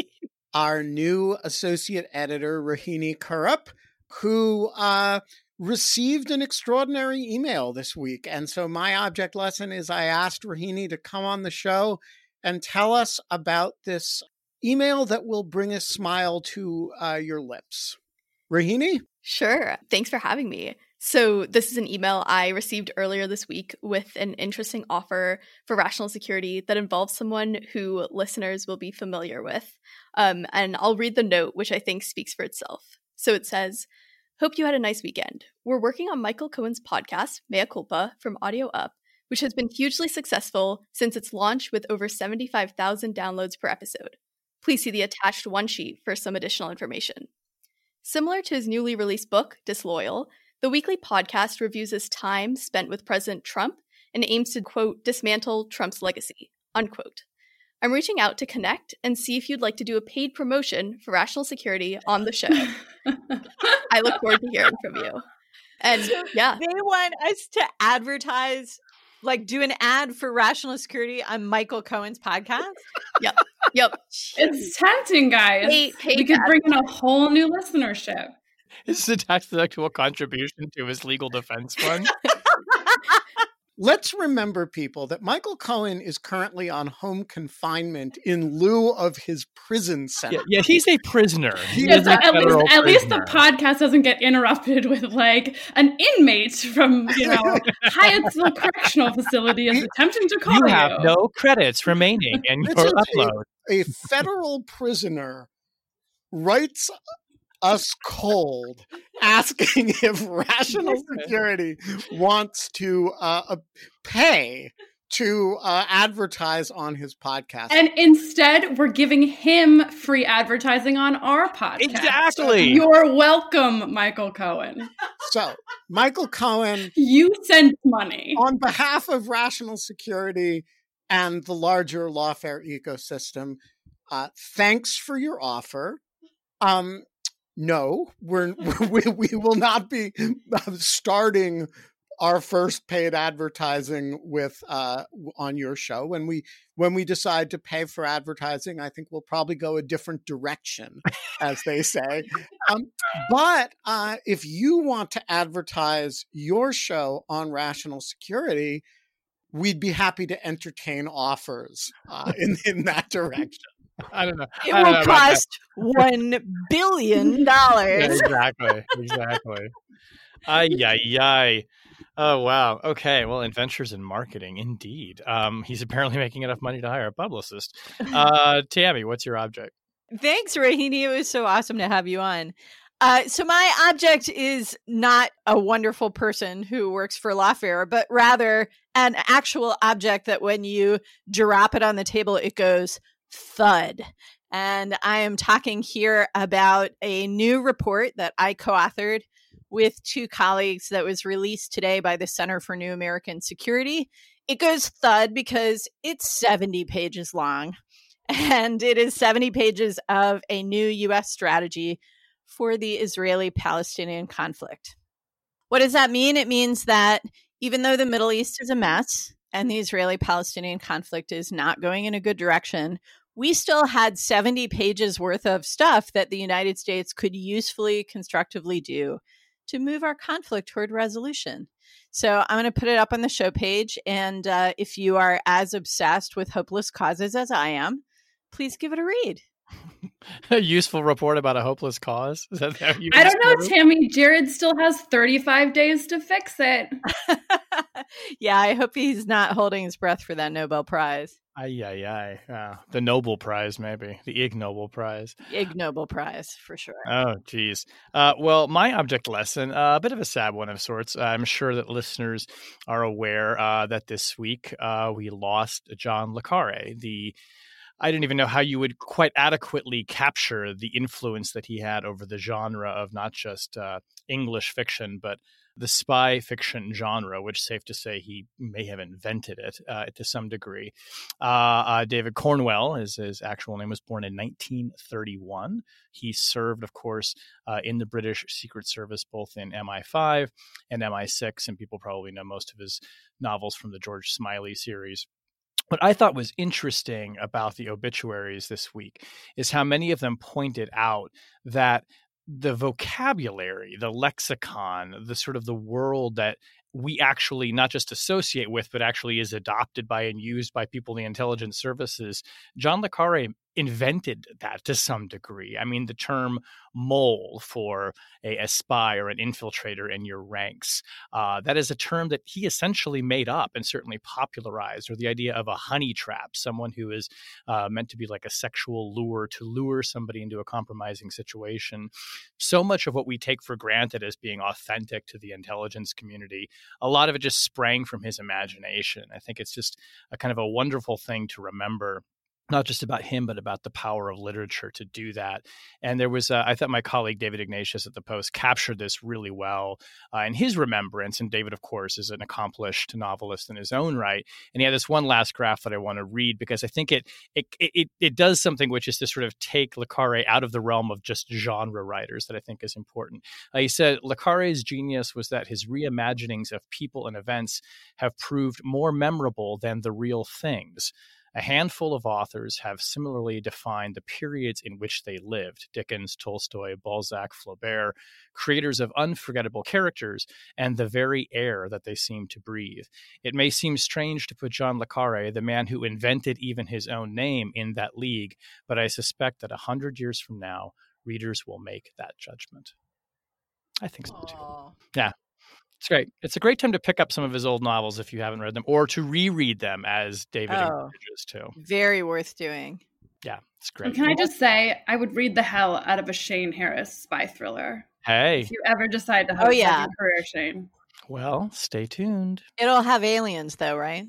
Our new associate editor, Rohini Kurup, who uh, received an extraordinary email this week. And so my object lesson is I asked Rohini to come on the show and tell us about this email that will bring a smile to uh, your lips. Rohini? Sure. Thanks for having me. So this is an email I received earlier this week with an interesting offer for rational security that involves someone who listeners will be familiar with. Um, and I'll read the note, which I think speaks for itself. So it says, hope you had a nice weekend. We're working on Michael Cohen's podcast, Mea Culpa, from Audio Up, which has been hugely successful since its launch with over seventy-five thousand downloads per episode. Please see the attached one sheet for some additional information. Similar to his newly released book, Disloyal, the weekly podcast reviews his time spent with President Trump and aims to, quote, dismantle Trump's legacy, unquote. I'm reaching out to connect and see if you'd like to do a paid promotion for Rational Security on the show. I look forward to hearing from you. And so yeah. They want us to advertise Like do an ad for Rational Security on Michael Cohen's podcast? Yep. Yep. It's tempting, guys. Paid- paid we could ad. bring in a whole new listenership. This is a tax-deductible contribution to his legal defense fund. Let's remember, people, that Michael Cohen is currently on home confinement in lieu of his prison sentence. Yeah, yeah, he's a prisoner. He Yeah, is so a at least, federal at least the prisoner. podcast doesn't get interrupted with like an inmate from, you know, Hyattsville Correctional Facility is attempting to call You you. have no credits remaining in This your is a- upload. A federal prisoner writes us cold asking if Rational Security wants to uh, pay to uh, advertise on his podcast. And instead, we're giving him free advertising on our podcast. Exactly. You're welcome, Michael Cohen. So, Michael Cohen, You sent money. on behalf of Rational Security and the larger lawfare ecosystem, uh, thanks for your offer. Um, no, we're we, we will not be starting our first paid advertising with uh, on your show. When we when we decide to pay for advertising, I think we'll probably go a different direction, as they say. Um, but uh, if you want to advertise your show on Rational Security, we'd be happy to entertain offers uh, in in that direction. I don't know. It I don't know will about that. cost one billion Yeah, dollars. exactly. Exactly. Ay, ay, ay. Oh, wow. Okay. Well, adventures in marketing, indeed. Um, he's apparently making enough money to hire a publicist. Uh, Tammy, what's your object? Thanks, Rahini. It was so awesome to have you on. Uh, so my object is not a wonderful person who works for Lawfare, but rather an actual object that when you drop it on the table, it goes thud. And I am talking here about a new report that I co-authored with two colleagues that was released today by the Center for New American Security. It goes thud because it's seventy pages long, and it is seventy pages of a new U S strategy for the Israeli-Palestinian conflict. What does that mean? It means that even though the Middle East is a mess and the Israeli-Palestinian conflict is not going in a good direction, we still had seventy pages worth of stuff that the United States could usefully, constructively do to move our conflict toward resolution. So I'm going to put it up on the show page. And uh, if you are as obsessed with hopeless causes as I am, please give it a read. A useful report about a hopeless cause? Is that how you I don't know, describe it? Tammy. Jared still has thirty-five days to fix it. Yeah, I hope he's not holding his breath for that Nobel Prize. Ay, ay, ay. Uh, the Nobel Prize, maybe. The Ig Nobel Prize. Ig Nobel Prize, for sure. Oh, geez. Uh, well, my object lesson, uh, a bit of a sad one of sorts. I'm sure that listeners are aware uh, that this week uh, we lost John le Carre, the I didn't even know how you would quite adequately capture the influence that he had over the genre of not just uh, English fiction, but the spy fiction genre, which safe to say he may have invented it uh, to some degree. Uh, uh, David Cornwell, his, his actual name, was born in nineteen thirty-one. He served, of course, uh, in the British Secret Service, both in M I five and M I six, and people probably know most of his novels from the George Smiley series. What I thought was interesting about the obituaries this week is how many of them pointed out that the vocabulary, the lexicon, the sort of the world that we actually not just associate with, but actually is adopted by and used by people in the intelligence services, John le Carre invented that to some degree. I mean, the term mole for a, a spy or an infiltrator in your ranks, uh, that is a term that he essentially made up and certainly popularized, or the idea of a honey trap, someone who is uh, meant to be like a sexual lure to lure somebody into a compromising situation. So much of what we take for granted as being authentic to the intelligence community, a lot of it just sprang from his imagination. I think it's just a kind of a wonderful thing to remember not just about him, but about the power of literature to do that. And there was, uh, I thought my colleague David Ignatius at the Post captured this really well uh, in his remembrance. And David, of course, is an accomplished novelist in his own right. And he had this one last graph that I want to read because I think it it it, it does something, which is to sort of take Le Carré out of the realm of just genre writers that I think is important. Uh, he said, Le Carré's genius was that his reimaginings of people and events have proved more memorable than the real things. A handful of authors have similarly defined the periods in which they lived. Dickens, Tolstoy, Balzac, Flaubert, creators of unforgettable characters and the very air that they seem to breathe. It may seem strange to put John Le Carré, the man who invented even his own name, in that league, but I suspect that a hundred years from now, readers will make that judgment. I think so too. Aww. Yeah. It's great. It's a great time to pick up some of his old novels if you haven't read them, or to reread them, as David oh, encourages too. Very worth doing. Yeah, it's great. And can I just say, I would read the hell out of a Shane Harris spy thriller. Hey. If you ever decide to have oh, a yeah. career, Shane. Well, stay tuned. It'll have aliens, though, right?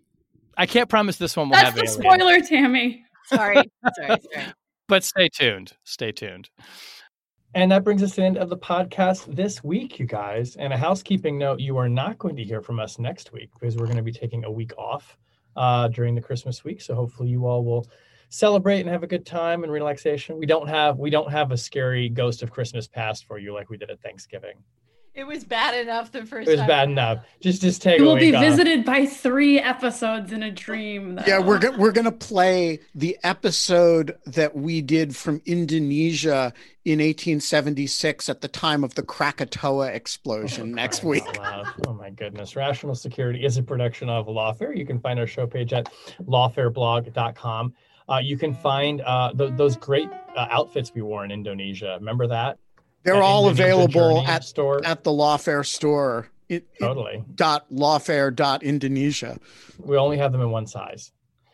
I can't promise this one will That's have aliens. That's the spoiler, Tammy. Sorry. sorry, sorry. But stay tuned. Stay tuned. And that brings us to the end of the podcast this week, you guys. And a housekeeping note, you are not going to hear from us next week because we're going to be taking a week off uh, during the Christmas week. So hopefully you all will celebrate and have a good time and relaxation. We don't have we don't have a scary Ghost of Christmas Past for you like we did at Thanksgiving. It was bad enough the first time. It was time. bad enough. Just just take. You will be off. visited by three episodes in a dream. Though. Yeah, we're go- we're gonna play the episode that we did from Indonesia in eighteen seventy-six at the time of the Krakatoa explosion oh, next week. Oh my goodness! Rational Security is a production of Lawfare. You can find our show page at lawfare blog dot com. Uh, you can find uh, th- those great uh, outfits we wore in Indonesia. Remember that? They're all available at store. at the Lawfare store. It, totally. It, dot lawfare dot Indonesia. We only have them in one size.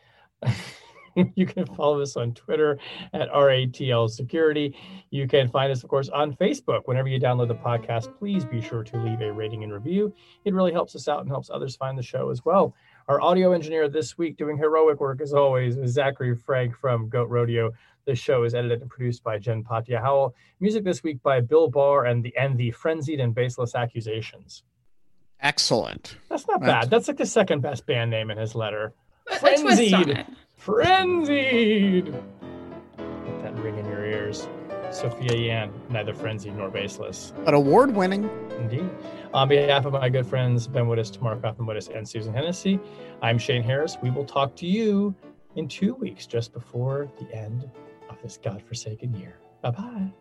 You can follow us on Twitter at R A T L Security. You can find us, of course, on Facebook. Whenever you download the podcast, please be sure to leave a rating and review. It really helps us out and helps others find the show as well. Our audio engineer this week doing heroic work, as always, is Zachary Frank from Goat Rodeo. This show is edited and produced by Jen Patia Howell. Music this week by Bill Barr and the and the Frenzied and Baseless Accusations. Excellent. That's not bad. That's like the second best band name in his letter. Frenzied. Frenzied. Let that ring in your ears. Sophia Yan, neither frenzied nor baseless. But award-winning. Indeed. On behalf of my good friends Ben Wittes, Tamara Kaufman-Wittes, and Susan Hennessy, I'm Shane Harris. We will talk to you in two weeks, just before the end of this godforsaken year. Bye-bye.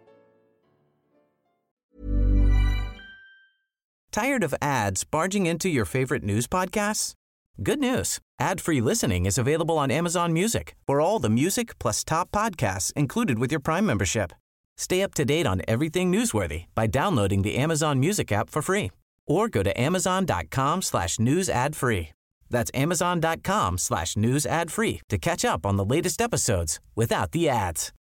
Tired of ads barging into your favorite news podcasts? Good news. Ad-free listening is available on Amazon Music for all the music plus top podcasts included with your Prime membership. Stay up to date on everything newsworthy by downloading the Amazon Music app for free or go to amazon.com slash news ad free. That's amazon.com slash news ad free to catch up on the latest episodes without the ads.